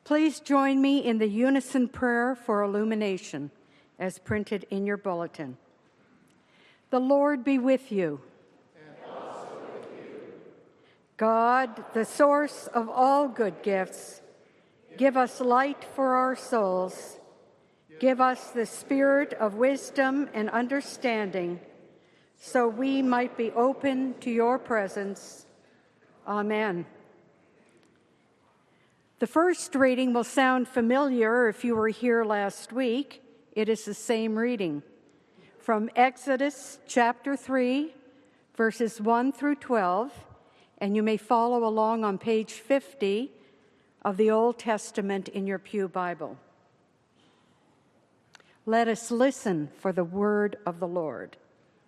Please join me in the unison prayer for illumination, as printed in your bulletin. The Lord be with you. And also with you. God, the source of all good gifts, give us light for our souls. Give us the spirit of wisdom and understanding, so we might be open to your presence. Amen. The first reading will sound familiar if you were here last week. It is the same reading from Exodus chapter 3, verses 1 through 12, and you may follow along on page 50 of the Old Testament in your pew Bible. Let us listen for the word of the Lord.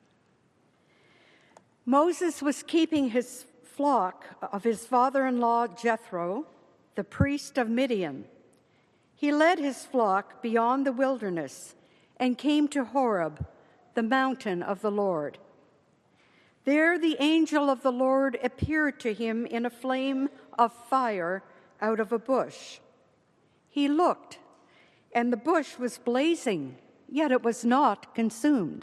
Moses was keeping his flock of his father-in-law Jethro, the priest of Midian. He led his flock beyond the wilderness and came to Horeb, the mountain of the Lord. There the angel of the Lord appeared to him in a flame of fire out of a bush. He looked, and the bush was blazing, yet it was not consumed.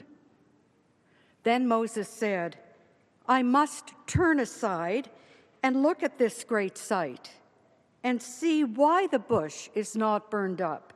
Then Moses said, "I must turn aside and look at this great sight and see why the bush is not burned up."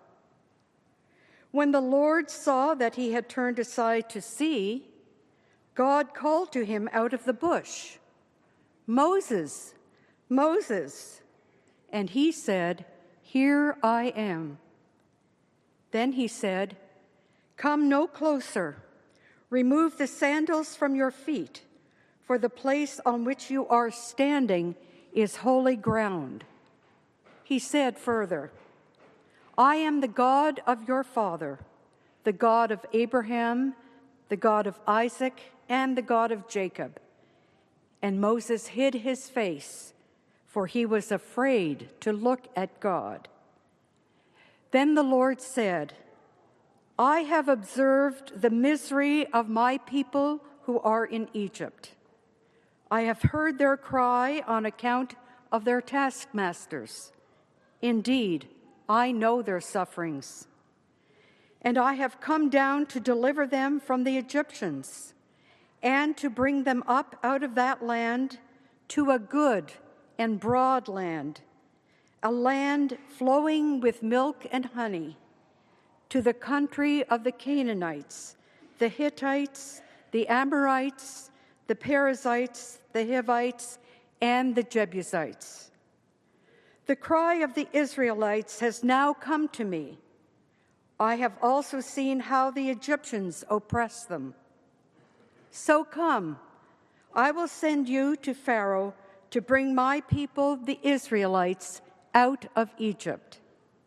When the Lord saw that he had turned aside to see, God called to him out of the bush, "Moses, Moses." And he said, "Here I am." Then he said, "Come no closer. Remove the sandals from your feet, for the place on which you are standing is holy ground." He said further, "I am the God of your father, the God of Abraham, the God of Isaac, and the God of Jacob." And Moses hid his face, for he was afraid to look at God. Then the Lord said, "I have observed the misery of my people who are in Egypt. I have heard their cry on account of their taskmasters. Indeed, I know their sufferings. And I have come down to deliver them from the Egyptians and to bring them up out of that land to a good and broad land, a land flowing with milk and honey, to the country of the Canaanites, the Hittites, the Amorites, the Perizzites, the Hivites, and the Jebusites. The cry of the Israelites has now come to me. I have also seen how the Egyptians oppress them. So come, I will send you to Pharaoh to bring my people, the Israelites, out of Egypt."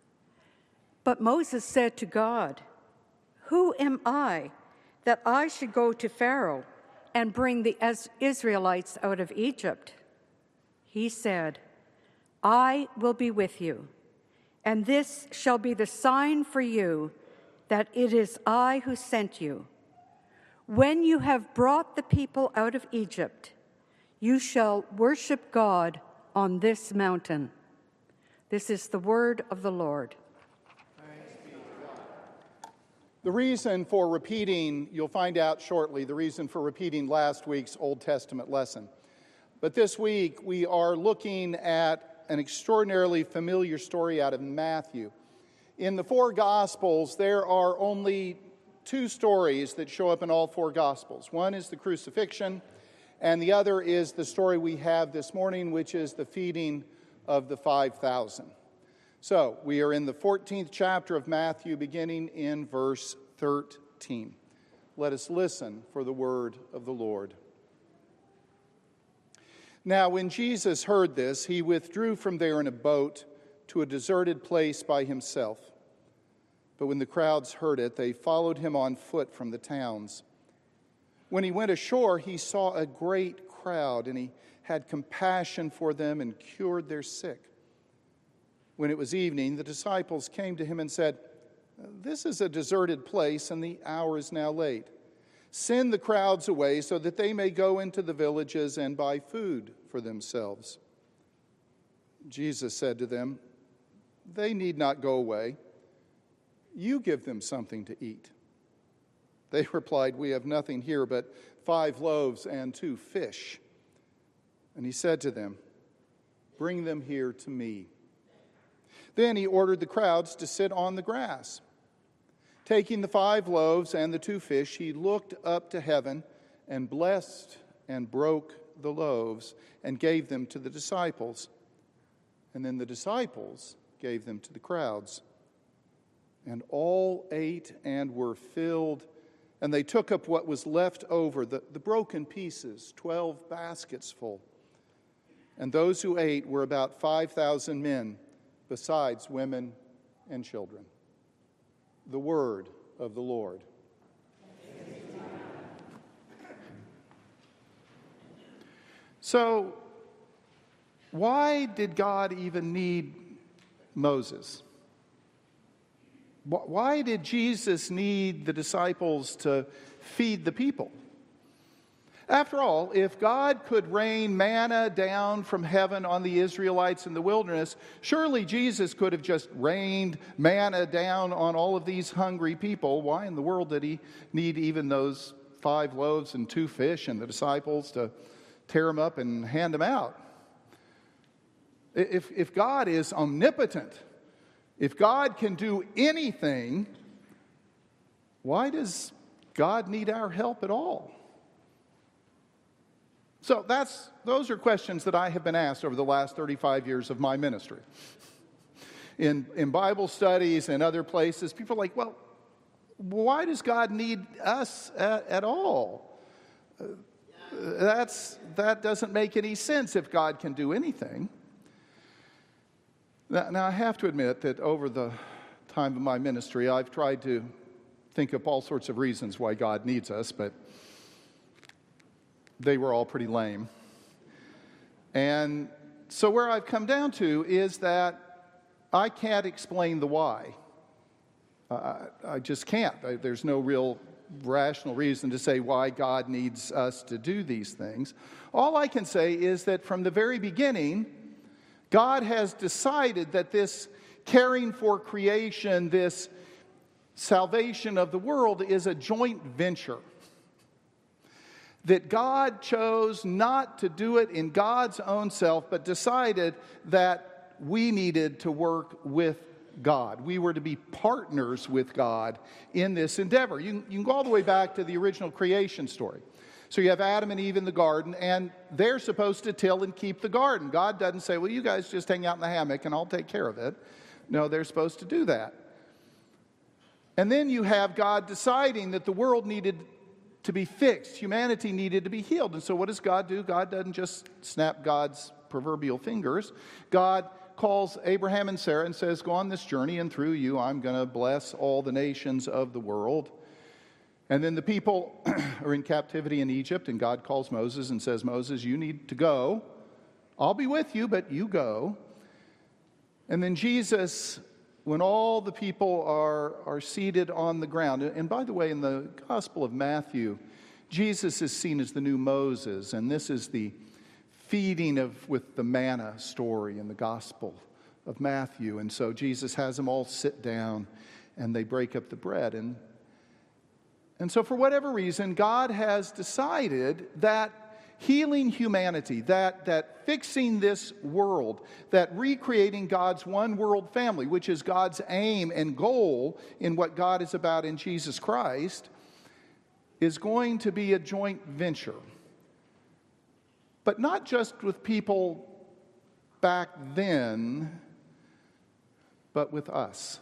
But Moses said to God, "Who am I that I should go to Pharaoh and bring the Israelites out of Egypt?" He said, "I will be with you, and this shall be the sign for you that it is I who sent you. When you have brought the people out of Egypt, you shall worship God on this mountain." This is the word of the Lord. Thanks be to God. The reason for repeating, you'll find out shortly, the reason for repeating last week's Old Testament lesson. But this week, we are looking at an extraordinarily familiar story out of Matthew. In the four Gospels, there are only two stories that show up in all four Gospels. One is the crucifixion, and the other is the story we have this morning, which is the feeding of the 5,000. So, we are in the 14th chapter of Matthew, beginning in verse 13. Let us listen for the word of the Lord. Now, when Jesus heard this, he withdrew from there in a boat to a deserted place by himself. But when the crowds heard it, they followed him on foot from the towns. When he went ashore, he saw a great crowd, and he had compassion for them and cured their sick. When it was evening, the disciples came to him and said, "This is a deserted place, and the hour is now late. Send the crowds away so that they may go into the villages and buy food for themselves." Jesus said to them, They need not go away. You give them something to eat." They replied, "We have nothing here but 5 loaves and 2 fish." And he said to them, "Bring them here to me." Then he ordered the crowds to sit on the grass. Taking the 5 loaves and the 2 fish, he looked up to heaven and blessed and broke the loaves and gave them to the disciples. And then the disciples gave them to the crowds. And all ate and were filled. And they took up what was left over, the broken pieces, 12 baskets full. And those who ate were about 5,000 men, besides women and children. The word of the Lord. So, why did God even need Moses? Why did Jesus need the disciples to feed the people? After all, if God could rain manna down from heaven on the Israelites in the wilderness, surely Jesus could have just rained manna down on all of these hungry people. Why in the world did he need even those 5 loaves and 2 fish and the disciples to tear them up and hand them out? If God is omnipotent, if God can do anything, why does God need our help at all? So those are questions that I have been asked over the last 35 years of my ministry. In Bible studies and other places, people are like, well, why does God need us at all? That doesn't make any sense if God can do anything. Now, I have to admit that over the time of my ministry, I've tried to think up all sorts of reasons why God needs us, but they were all pretty lame. And so where I've come down to is that I can't explain the why. I just can't. There's no real rational reason to say why God needs us to do these things. All I can say is that from the very beginning, God has decided that this caring for creation, this salvation of the world is a joint venture. That God chose not to do it in God's own self, but decided that we needed to work with God. We were to be partners with God in this endeavor. You can go all the way back to the original creation story. So you have Adam and Eve in the garden, and they're supposed to till and keep the garden. God doesn't say, well, you guys just hang out in the hammock and I'll take care of it. No, they're supposed to do that. And then you have God deciding that the world needed to be fixed. Humanity needed to be healed. And so what does God do? God doesn't just snap God's proverbial fingers. God calls Abraham and Sarah and says, go on this journey, and through you I'm going to bless all the nations of the world. And then the people are in captivity in Egypt, and God calls Moses and says, Moses, you need to go. I'll be with you, but you go. And then Jesus, when all the people are seated on the ground, and by the way, in the Gospel of Matthew, Jesus is seen as the new Moses, and this is the feeding with the manna story in the Gospel of Matthew. And so Jesus has them all sit down, and they break up the bread. And so for whatever reason, God has decided that healing humanity, that fixing this world, that recreating God's one world family, which is God's aim and goal in what God is about in Jesus Christ, is going to be a joint venture. But not just with people back then, but with us.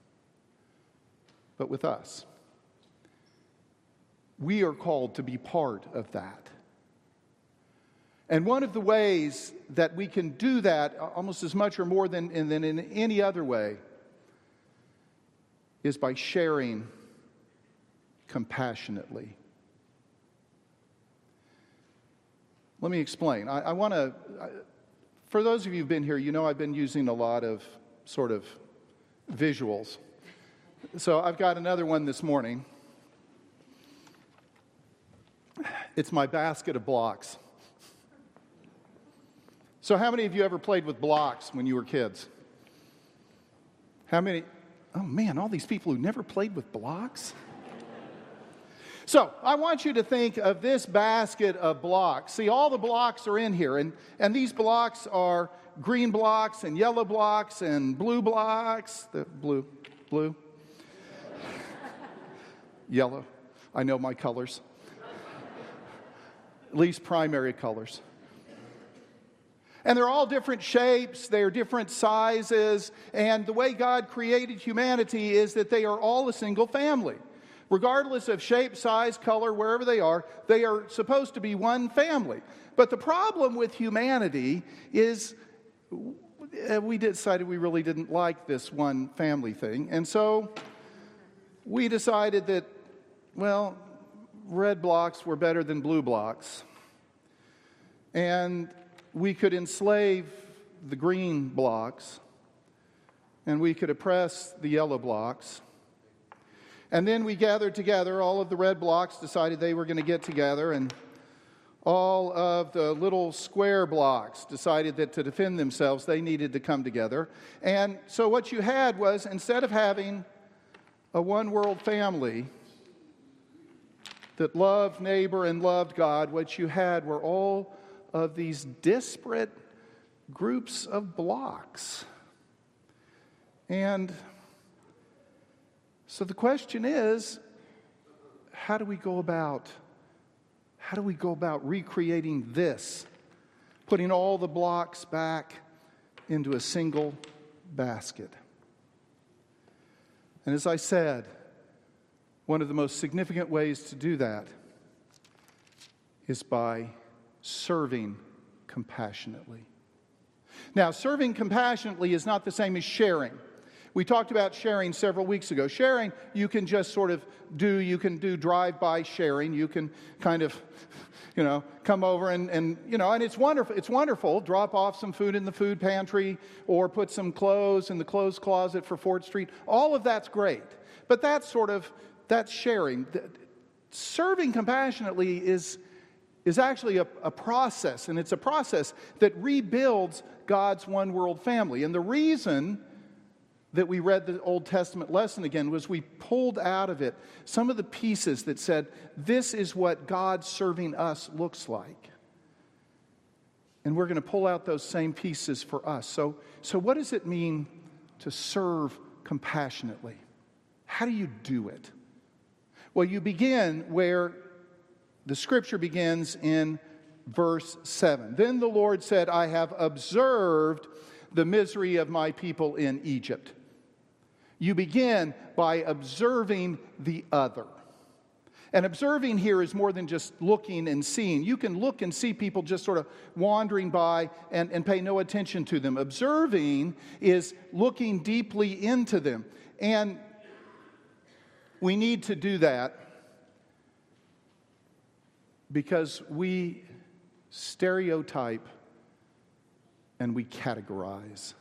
But with us. We are called to be part of that. And one of the ways that we can do that almost as much or more than in any other way is by sharing compassionately. Let me explain. I want to, for those of you who've been here, you know I've been using a lot of sort of visuals. So I've got another one this morning. It's my basket of blocks. So how many of you ever played with blocks when you were kids? How many? Oh man, all these people who never played with blocks. So I want you to think of this basket of blocks. See, all the blocks are in here, and these blocks are green blocks and yellow blocks and blue blocks. The blue, yellow. I know my colors. At least primary colors. And they're all different shapes, they're different sizes, and the way God created humanity is that they are all a single family. Regardless of shape, size, color, wherever they are supposed to be one family. But the problem with humanity is we decided we really didn't like this one family thing. And so we decided that, well, red blocks were better than blue blocks. And we could enslave the green blocks, and we could oppress the yellow blocks. And then we gathered together, all of the red blocks decided they were going to get together, and all of the little square blocks decided that to defend themselves, they needed to come together. And so what you had was, instead of having a one-world family that loved neighbor and loved God, what you had were all of these disparate groups of blocks. And so the question is, how do we go about recreating this, putting all the blocks back into a single basket? And as I said, one of the most significant ways to do that is by serving compassionately. Now, serving compassionately is not the same as sharing. We talked about sharing several weeks ago. Sharing, you can just sort of do, you can do drive-by sharing. You can kind of, come over and it's wonderful. It's wonderful. Drop off some food in the food pantry or put some clothes in the clothes closet for Fort Street. All of that's great. But that's sharing. Serving compassionately is actually a process, and it's a process that rebuilds God's one-world family. And the reason that we read the Old Testament lesson again was we pulled out of it some of the pieces that said, this is what God serving us looks like. And we're going to pull out those same pieces for us. So what does it mean to serve compassionately? How do you do it? Well, you begin where the scripture begins in verse 7. Then the Lord said, I have observed the misery of my people in Egypt. You begin by observing the other. And observing here is more than just looking and seeing. You can look and see people just sort of wandering by and pay no attention to them. Observing is looking deeply into them. And we need to do that because we stereotype and we categorize.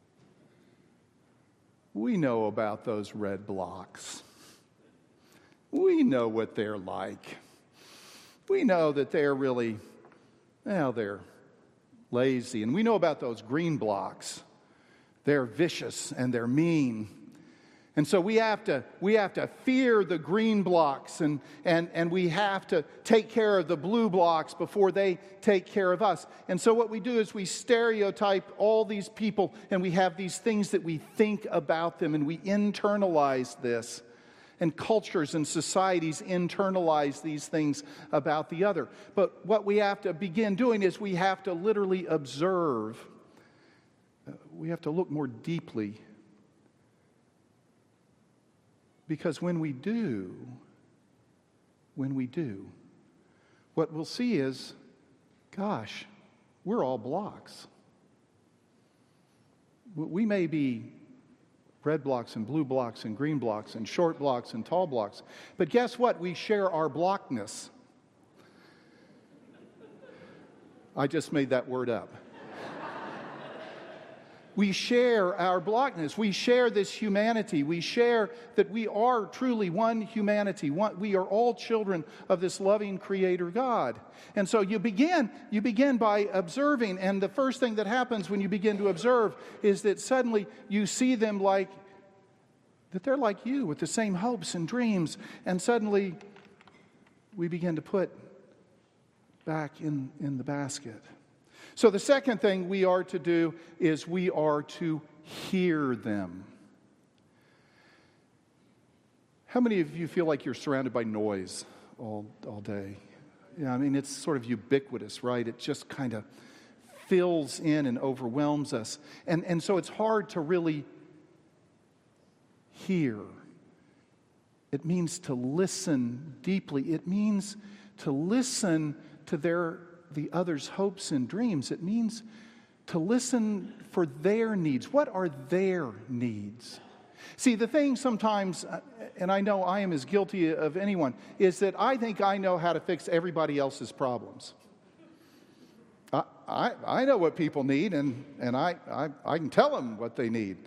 We know about those red blocks. We know what they're like. We know that they're really, they're lazy. And we know about those green blocks. They're vicious and they're mean. And so we have to fear the green blocks and we have to take care of the blue blocks before they take care of us. And so what we do is we stereotype all these people and we have these things that we think about them and we internalize this. And cultures and societies internalize these things about the other. But what we have to begin doing is we have to literally observe. We have to look more deeply. Because when we do, what we'll see is, gosh, we're all blocks. We may be red blocks and blue blocks and green blocks and short blocks and tall blocks, but guess what? We share our blockness. I just made that word up. We share our blockness. We share this humanity. We share that we are truly one humanity. We are all children of this loving Creator God. And so you begin by observing, and the first thing that happens when you begin to observe is that suddenly you see them like that they're like you with the same hopes and dreams, and suddenly we begin to put back in the basket. So the second thing we are to do is we are to hear them. How many of you feel like you're surrounded by noise all day? Yeah, I mean, it's sort of ubiquitous, right? It just kind of fills in and overwhelms us. And so it's hard to really hear. It means to listen deeply. It means to listen to the other's hopes and dreams. It means to listen for their needs. What are their needs? See, the thing sometimes, and I know I am as guilty of anyone, is that I think I know how to fix everybody else's problems. I know what people need, and I can tell them what they need.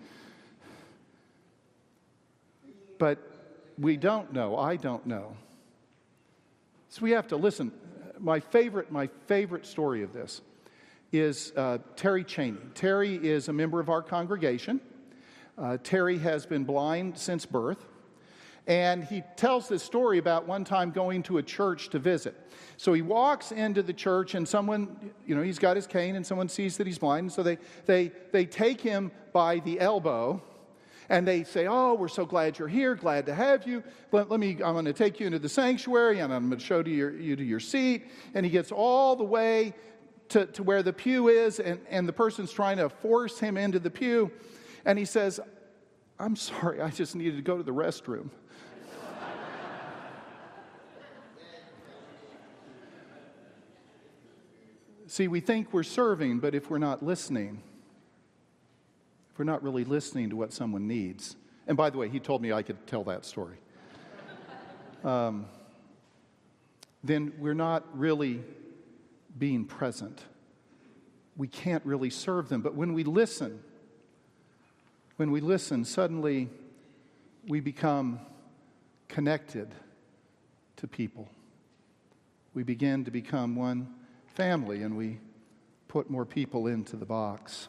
But we don't know. I don't know. So we have to listen. My favorite story of this is Terry Cheney. Terry is a member of our congregation. Terry has been blind since birth. And he tells this story about one time going to a church to visit. So he walks into the church and someone, he's got his cane and someone sees that he's blind. And so they take him by the elbow and they say, "Oh, we're so glad you're here, glad to have you. I'm going to take you into the sanctuary and I'm going to show you to your seat." And he gets all the way to where the pew is and the person's trying to force him into the pew. And he says, "I'm sorry, I just needed to go to the restroom." See, we think we're serving, but if we're not listening, if we're not really listening to what someone needs, and by the way, he told me I could tell that story, then we're not really being present. We can't really serve them. But when we listen, suddenly we become connected to people. We begin to become one family, and we put more people into the box.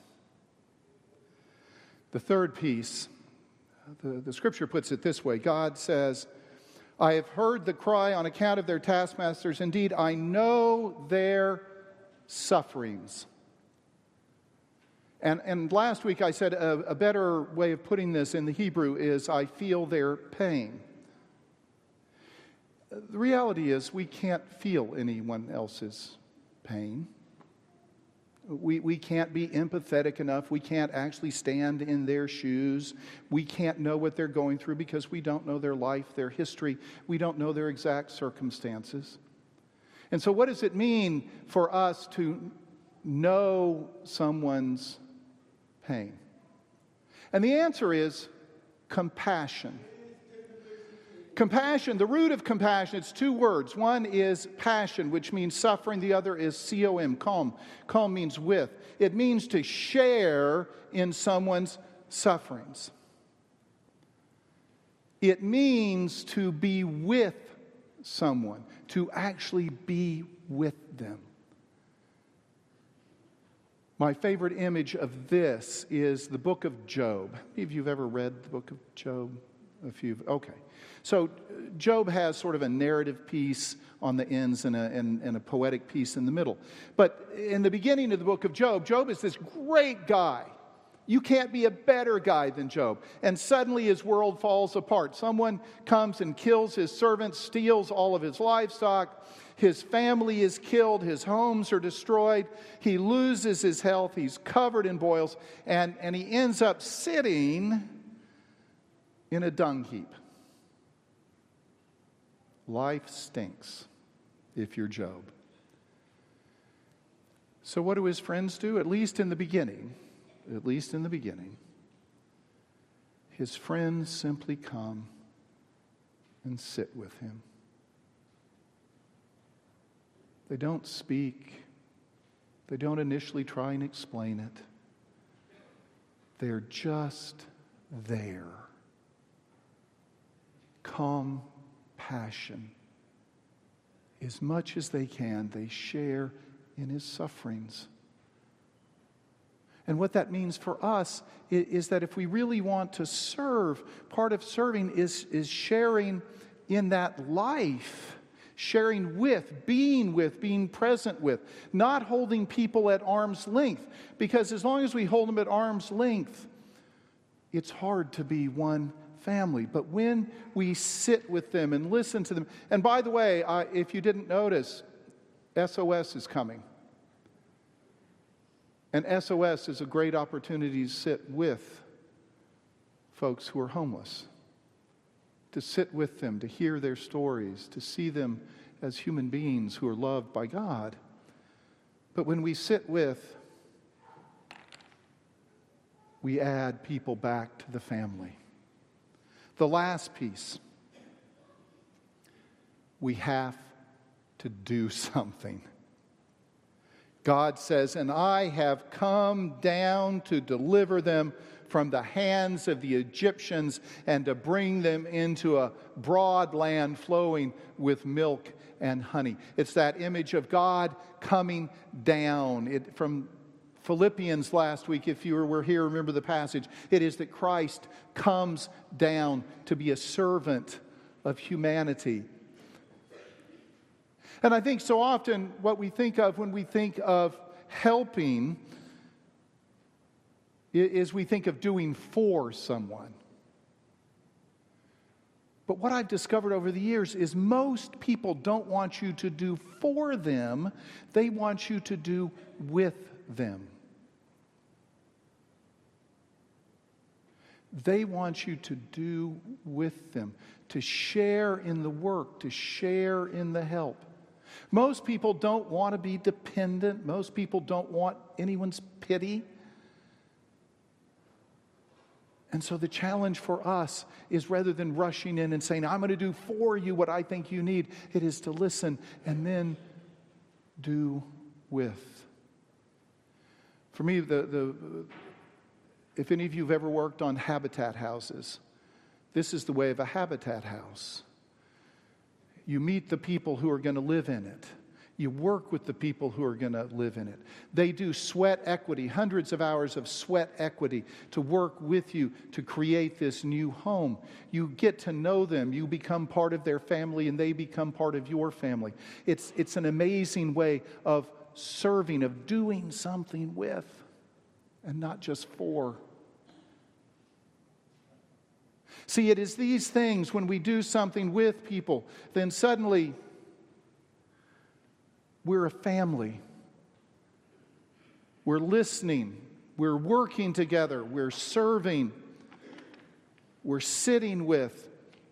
The third piece, the scripture puts it this way. God says, "I have heard the cry on account of their taskmasters. Indeed, I know their sufferings." And last week I said a better way of putting this in the Hebrew is, "I feel their pain." The reality is we can't feel anyone else's pain. We can't be empathetic enough. We can't actually stand in their shoes. We can't know what they're going through because we don't know their life, their history. We don't know their exact circumstances. And so what does it mean for us to know someone's pain? And the answer is compassion. Compassion, the root of compassion, it's two words. One is passion, which means suffering. The other is C-O-M, calm. Calm means with. It means to share in someone's sufferings. It means to be with someone, to actually be with them. My favorite image of this is the book of Job. Any of you have ever read the book of Job? A few. Okay. So Job has sort of a narrative piece on the ends and a poetic piece in the middle. But in the beginning of the book of Job, Job is this great guy. You can't be a better guy than Job. And suddenly his world falls apart. Someone comes and kills his servants, steals all of his livestock. His family is killed. His homes are destroyed. He loses his health. He's covered in boils. And he ends up sitting in a dung heap. Life stinks if you're Job. So what do his friends do? At least in the beginning, his friends simply come and sit with him. They don't speak. They don't initially try and explain it. They're just there. Compassion. As much as they can, they share in his sufferings. And what that means for us is that if we really want to serve, part of serving is sharing in that life, sharing with, being present with, not holding people at arm's length. Because as long as we hold them at arm's length, it's hard to be one family. But when we sit with them and listen to them, and by the way, if you didn't notice, SOS is coming. And SOS is a great opportunity to sit with folks who are homeless, to sit with them, to hear their stories, to see them as human beings who are loved by God. But when we sit with, we add people back to the family. The last piece, we have to do something. God says, and I have come down to deliver them from the hands of the Egyptians and to bring them into a broad land flowing with milk and honey. It's that image of God coming down. From Philippians last week, if you were here, remember the passage. It is that Christ comes down to be a servant of humanity. And I think so often what we think of when we think of helping is we think of doing for someone. But what I've discovered over the years is most people don't want you to do for them. They want you to do with them. They want you to do with them, to share in the work, to share in the help. Most people don't want to be dependent. Most people don't want anyone's pity. And so the challenge for us is rather than rushing in and saying, I'm going to do for you what I think you need, it is to listen and then do with. For me, if any of you have ever worked on habitat houses, this is the way of a habitat house. You meet the people who are going to live in it. You work with the people who are going to live in it. They do sweat equity, hundreds of hours of sweat equity to work with you to create this new home. You get to know them. You become part of their family and they become part of your family. It's an amazing way of serving, of doing something with and not just for. See, it is these things when we do something with people, then suddenly we're a family. We're listening. We're working together. We're serving. We're sitting with.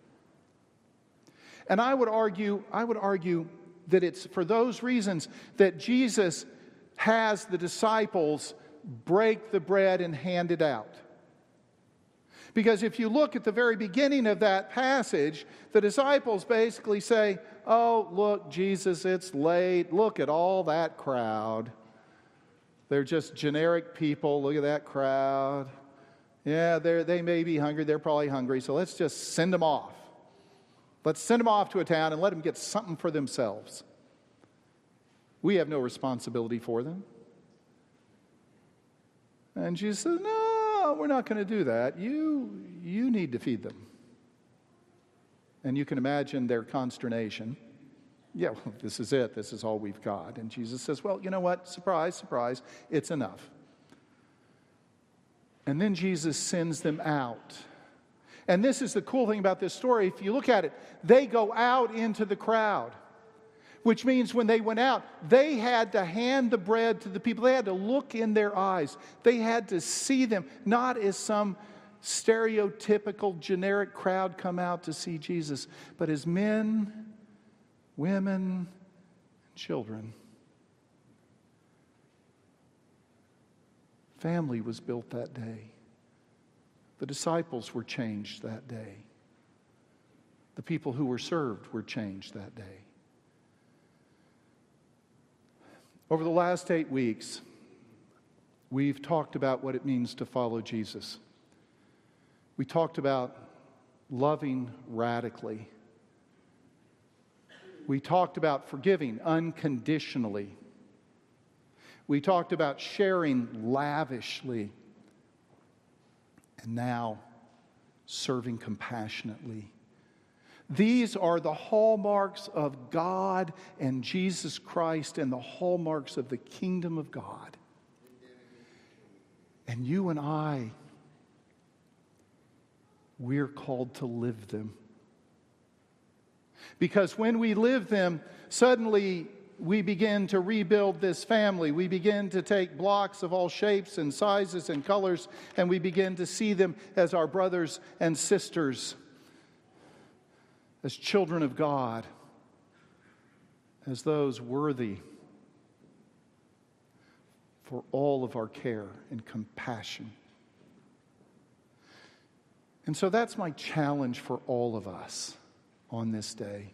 And I would argue that it's for those reasons that Jesus has the disciples break the bread and hand it out. Because if you look at the very beginning of that passage, the disciples basically say, oh, look, Jesus, it's late. Look at all that crowd. They're just generic people. Look at that crowd. Yeah, they may be hungry. They're probably hungry. So let's just send them off. Let's send them off to a town and let them get something for themselves. We have no responsibility for them. And Jesus says, no, we're not going to do that. You need to feed them. And you can imagine their consternation. Yeah, well, this is it. This is all we've got. And Jesus says, well, you know what? Surprise, surprise. It's enough. And then Jesus sends them out. And this is the cool thing about this story. If you look at it, they go out into the crowd. Which means when they went out, they had to hand the bread to the people. They had to look in their eyes. They had to see them, not as some stereotypical, generic crowd come out to see Jesus, but as men, women, and children. Family was built that day. The disciples were changed that day. The people who were served were changed that day. Over the last 8 weeks, we've talked about what it means to follow Jesus. We talked about loving radically. We talked about forgiving unconditionally. We talked about sharing lavishly. And now, serving compassionately. These are the hallmarks of God and Jesus Christ and the hallmarks of the kingdom of God. And you and I, we're called to live them. Because when we live them, suddenly we begin to rebuild this family. We begin to take blocks of all shapes and sizes and colors, and we begin to see them as our brothers and sisters, as children of God, as those worthy for all of our care and compassion. And so that's my challenge for all of us on this day.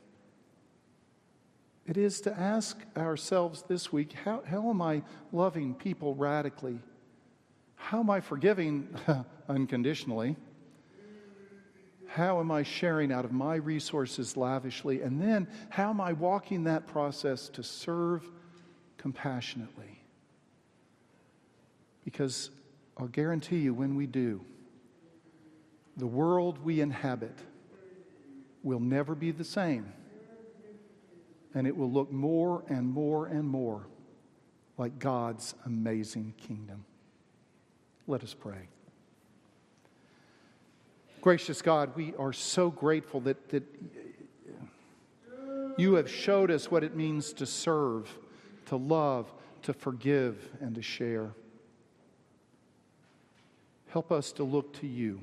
It is to ask ourselves this week, how am I loving people radically? How am I forgiving unconditionally? How am I sharing out of my resources lavishly? And then, how am I walking that process to serve compassionately? Because I'll guarantee you, when we do, the world we inhabit will never be the same. And it will look more and more and more like God's amazing kingdom. Let us pray. Gracious God, we are so grateful that you have showed us what it means to serve, to love, to forgive, and to share. Help us to look to you,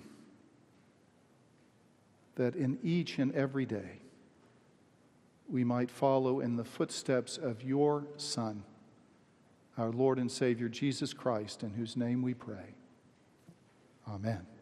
that in each and every day we might follow in the footsteps of your Son, our Lord and Savior, Jesus Christ, in whose name we pray. Amen.